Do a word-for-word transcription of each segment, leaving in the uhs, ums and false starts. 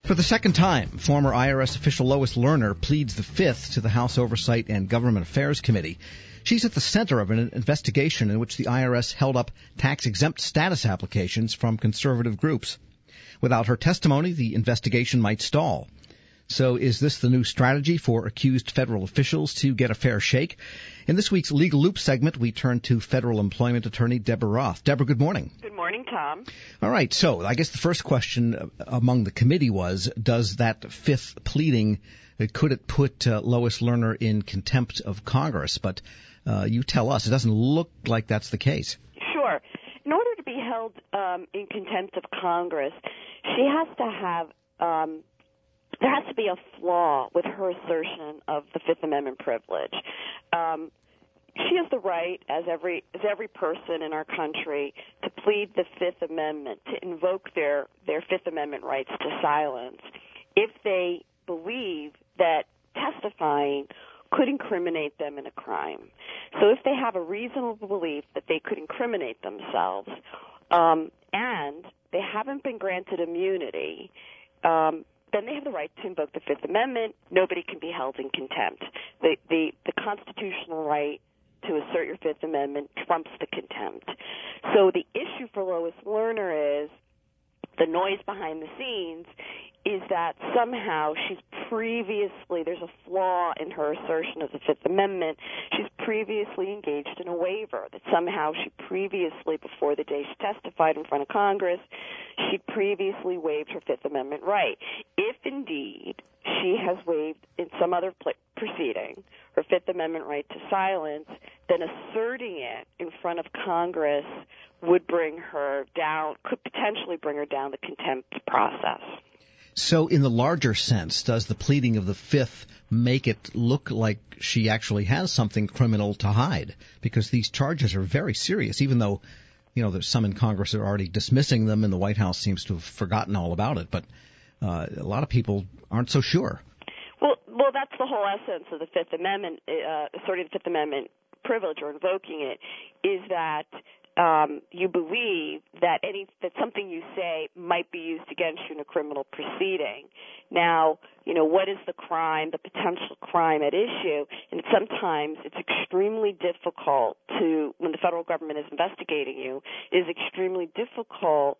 For the second time, former I R S official Lois Lerner pleads the Fifth to the House Oversight and Government Affairs Committee. She's at the center of an investigation in which the I R S held up tax-exempt status applications from conservative groups. Without her testimony, the investigation might stall. So is this the new strategy for accused federal officials to get a fair shake? In this week's Legal Loop segment, we turn to federal employment attorney Deborah Roth. Deborah, good morning. Good morning, Tom. All right, so I guess the first question among the committee was, does that fifth pleading, could it put uh, Lois Lerner in contempt of Congress? But uh, you tell us, it doesn't look like that's the case. Sure. In order to be held um, in contempt of Congress, she has to have um, there has to be a flaw with her assertion of the Fifth Amendment privilege. Um, she has the right, as every as every person in our country, to plead the Fifth Amendment, to invoke their, their Fifth Amendment rights to silence, if they believe that testifying could incriminate them in a crime. So if they have a reasonable belief that they could incriminate themselves, um, and they haven't been granted immunity, um, then they have the right to invoke the Fifth Amendment. Nobody can be held in contempt. The, the, the constitutional right to assert your Fifth Amendment trumps the contempt. So the issue for Lois Lerner is the noise behind the scenes is that somehow she's previously, there's a flaw in her assertion of the Fifth Amendment. She's previously engaged in a waiver, that somehow she previously, before the day she testified in front of Congress, she previously waived her Fifth Amendment right. If indeed she has waived in some other pl- proceeding her Fifth Amendment right to silence, then asserting it in front of Congress would bring her down, could potentially bring her down the contempt process. So in the larger sense, does the pleading of the Fifth make it look like she actually has something criminal to hide? Because these charges are very serious, even though, you know, there's some in Congress that are already dismissing them and the White House seems to have forgotten all about it. But uh, a lot of people aren't so sure. Well, well, that's the whole essence of the Fifth Amendment, uh, asserting the Fifth Amendment privilege or invoking it, is that Um, you believe that any that something you say might be used against you in a criminal proceeding. Now, you know, what is the crime, the potential crime at issue? And sometimes it's extremely difficult to, when the federal government is investigating you, it is extremely difficult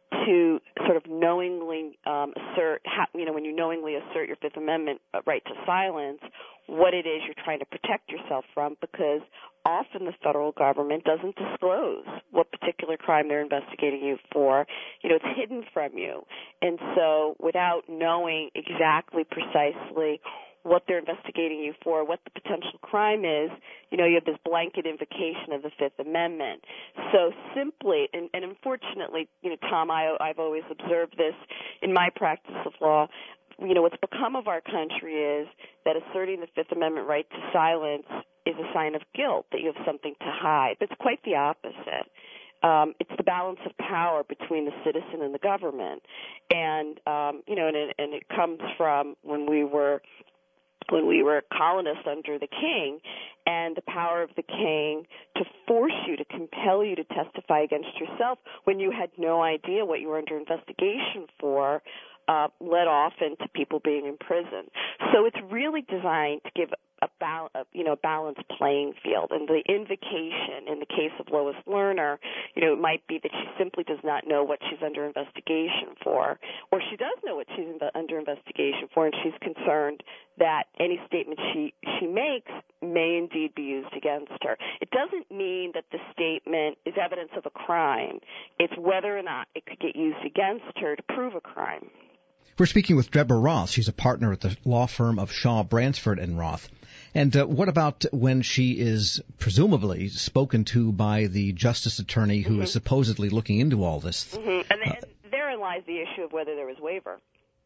to sort of knowingly um, assert, you know, when you knowingly assert your Fifth Amendment right to silence, what it is you're trying to protect yourself from, because often the federal government doesn't disclose what particular crime they're investigating you for. You know, it's hidden from you. And so without knowing exactly precisely what they're investigating you for, what the potential crime is, you know, you have this blanket invocation of the Fifth Amendment. So simply, and, and unfortunately, you know, Tom, I, I've always observed this in my practice of law, you know, what's become of our country is that asserting the Fifth Amendment right to silence is a sign of guilt, that you have something to hide. But it's quite the opposite. Um, it's the balance of power between the citizen and the government. And, um, you know, and it, and it comes from when we were when we were colonists under the king, and the power of the king to force you, to compel you to testify against yourself when you had no idea what you were under investigation for, uh, led often to people being in prison. So it's really designed to give a, bal- a you know a balanced playing field. And the invocation in the case of Lois Lerner, you know, it might be that she simply does not know what she's under investigation for, or she does know what she's in, under investigation for, and she's concerned that any statement she she makes may indeed be used against her. It doesn't mean that the statement is evidence of a crime. It's whether or not it could get used against her to prove a crime. We're speaking with Deborah Roth. She's a partner at the law firm of Shaw, Bransford and Roth. And uh, what about when she is presumably spoken to by the justice attorney who mm-hmm. is supposedly looking into all this? Mm-hmm. And, uh, and therein lies the issue of whether there was waiver.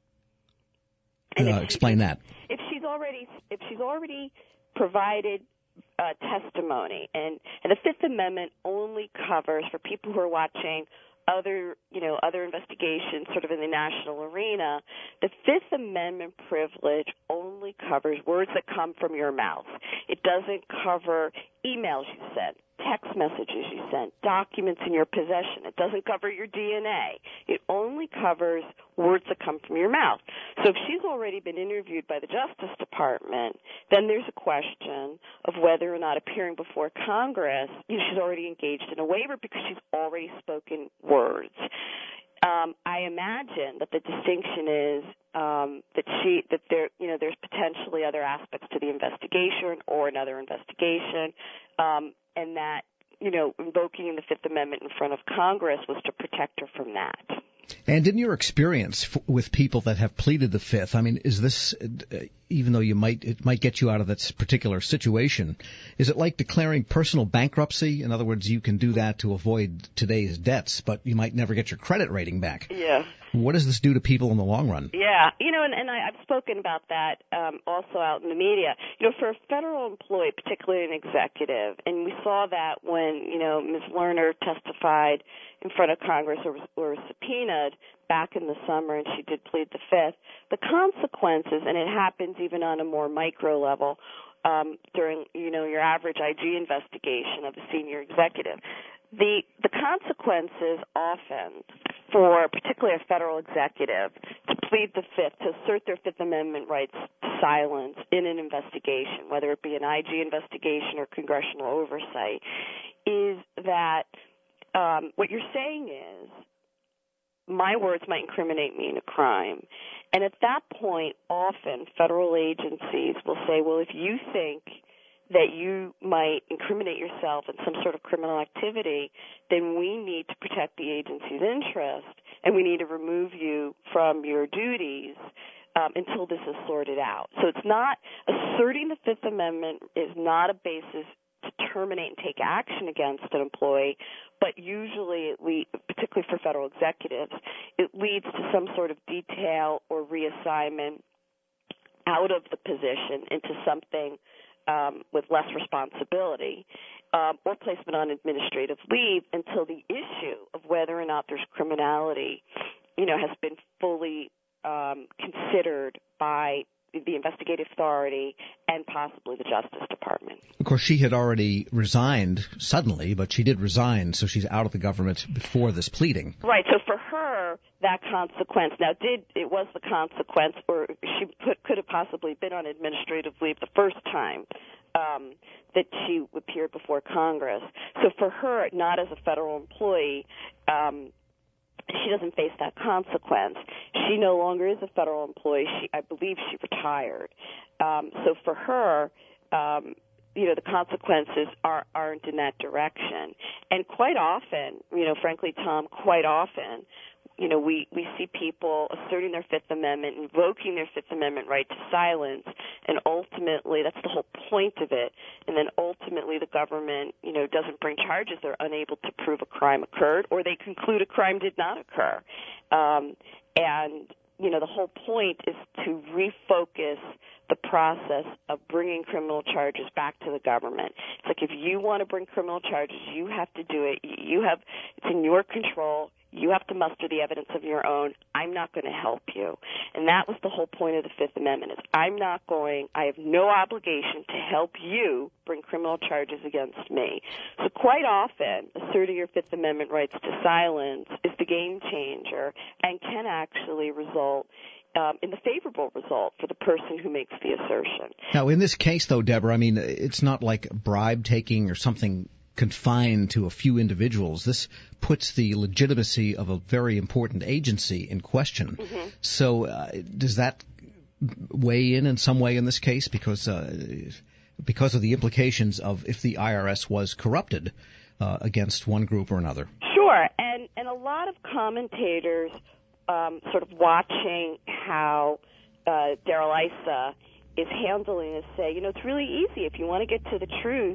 And uh, explain she, that. If she's already if she's already provided uh, testimony, and, and the Fifth Amendment only covers, for people who are watching other, you know, other investigations sort of in the national arena, the Fifth Amendment privilege only covers words that come from your mouth. It doesn't cover emails you sent, text messages you sent, documents in your possession. It doesn't cover your D N A. It only covers words that come from your mouth. So if she's already been interviewed by the Justice Department, then there's a question of whether or not appearing before Congress, you know, she's already engaged in a waiver because she's already spoken words. Um, I imagine that the distinction is um, that she that there you know there's potentially other aspects to the investigation or another investigation, um, and that you know invoking the Fifth Amendment in front of Congress was to protect her from that. And in your experience f- with people that have pleaded the Fifth, I mean, is this, uh, even though you might, it might get you out of that particular situation, is it like declaring personal bankruptcy? In other words, you can do that to avoid today's debts, but you might never get your credit rating back. Yeah. What does this do to people in the long run? Yeah, you know, and, and I, I've spoken about that um, also out in the media. You know, for a federal employee, particularly an executive, and we saw that when, you know, Miz Lerner testified in front of Congress or was, or was subpoenaed back in the summer, and she did plead the Fifth. The consequences, and it happens even on a more micro level, um, during, you know, your average I G investigation of a senior executive, the the consequences often for particularly a federal executive to plead the Fifth, to assert their Fifth Amendment rights to silence in an investigation, whether it be an I G investigation or congressional oversight, is that um, what you're saying is my words might incriminate me in a crime. And at that point, often federal agencies will say, well, if you think that you might incriminate yourself in some sort of criminal activity, then we need to protect the agency's interest, and we need to remove you from your duties um, until this is sorted out. So it's not, asserting the Fifth Amendment is not a basis to terminate and take action against an employee, but usually, it lead, particularly for federal executives, it leads to some sort of detail or reassignment out of the position into something Um, with less responsibility, um, or placement on administrative leave until the issue of whether or not there's criminality, you know, has been fully um, considered by the investigative authority and possibly the Justice Department. Of course, she had already resigned suddenly, but she did resign, so she's out of the government before this pleading. Right. So for her, that consequence, now did it was the consequence, or she put, could have possibly been on administrative leave the first time um, that she appeared before Congress. So for her, not as a federal employee, um, she doesn't face that consequence. She no longer is a federal employee. She, I believe she retired. Um, so for her, um, you know, the consequences are, aren't in that direction. And quite often, you know, frankly, Tom, quite often, you know, we, we see people asserting their Fifth Amendment, invoking their Fifth Amendment right to silence, and ultimately, that's the whole point of it, and then ultimately the government, you know, doesn't bring charges. They're unable to prove a crime occurred, or they conclude a crime did not occur. Um, and, you know, the whole point is to refocus the process of bringing criminal charges back to the government. It's like if you want to bring criminal charges, you have to do it. You have, it's in your control. You have to muster the evidence of your own. I'm not going to help you. And that was the whole point of the Fifth Amendment, is I'm not going, I have no obligation to help you bring criminal charges against me. So quite often, asserting your Fifth Amendment rights to silence is the game changer and can actually result Um, in the favorable result for the person who makes the assertion. Now, in this case, though, Deborah, I mean, it's not like bribe taking or something confined to a few individuals. This puts the legitimacy of a very important agency in question. Mm-hmm. So uh, does that weigh in in some way in this case? Because uh, because of the implications of if the I R S was corrupted uh, against one group or another. Sure, and and a lot of commentators Um, sort of watching how uh, Darrell Issa is handling this say, you know, it's really easy if you want to get to the truth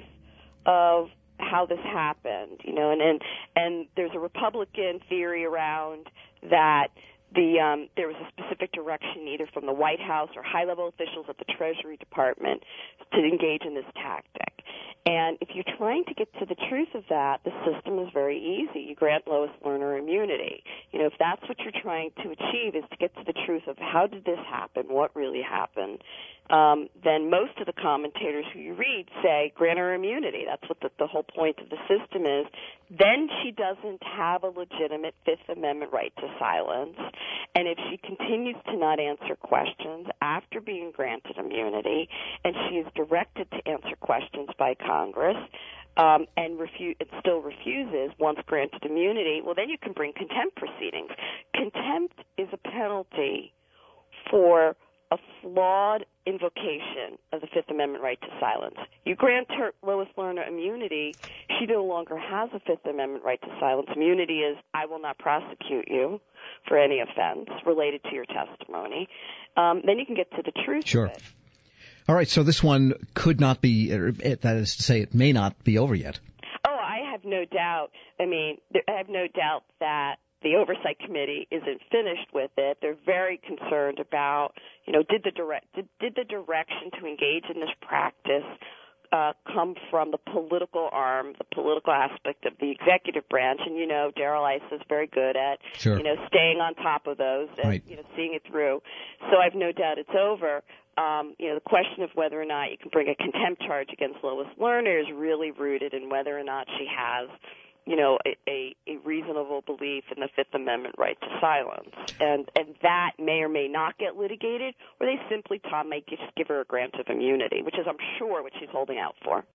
of how this happened, you know, and and, and there's a Republican theory around that the um, there was a specific direction either from the White House or high-level officials at the Treasury Department to engage in this tactic. And if you're trying to get to the truth of that, the system is very easy. You grant Lois Lerner immunity. You know, if that's what you're trying to achieve is to get to the truth of how did this happen, what really happened, um, then most of the commentators who you read say grant her immunity. That's what the, the whole point of the system is. Then she doesn't have a legitimate Fifth Amendment right to silence. And if she continues to not answer questions after being granted immunity, and she is directed to answer questions by Congress, um, and refu- it still refuses once granted immunity, well, then you can bring contempt proceedings. Contempt is a penalty for a flawed invocation of the Fifth Amendment right to silence. You grant her Lois Lerner immunity, she no longer has a Fifth Amendment right to silence. Immunity is, I will not prosecute you for any offense related to your testimony. Um, then you can get to the truth sure. of it. All right, so this one could not be, or it, that is to say, it may not be over yet. Oh, I have no doubt. I mean, there, I have no doubt that the Oversight Committee isn't finished with it. They're very concerned about, you know, did the direct did, did the direction to engage in this practice uh, come from the political arm, the political aspect of the executive branch? And you know, Darrell Issa is very good at, sure. you know, staying on top of those and right. you know seeing it through. So I've no doubt it's over. Um, you know, the question of whether or not you can bring a contempt charge against Lois Lerner is really rooted in whether or not she has, you know, a, a, a reasonable belief in the Fifth Amendment right to silence. And and that may or may not get litigated, or they simply, Tom, may just give her a grant of immunity, which is, I'm sure, what she's holding out for.